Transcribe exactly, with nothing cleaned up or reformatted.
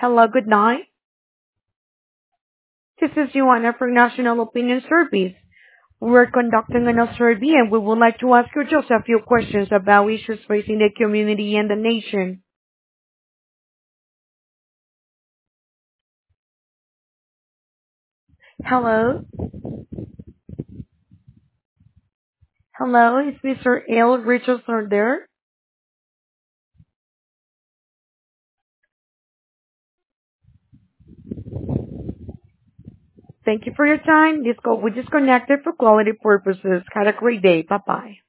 Hello, good night. This is Joanna from National Opinion Service. We're conducting a survey and we would like to ask you just a few questions about issues facing the community and the nation. Hello? Hello, is mister L. Richardson there? Thank you for your time. This call was disconnected for quality purposes. Have a great day. Bye-bye.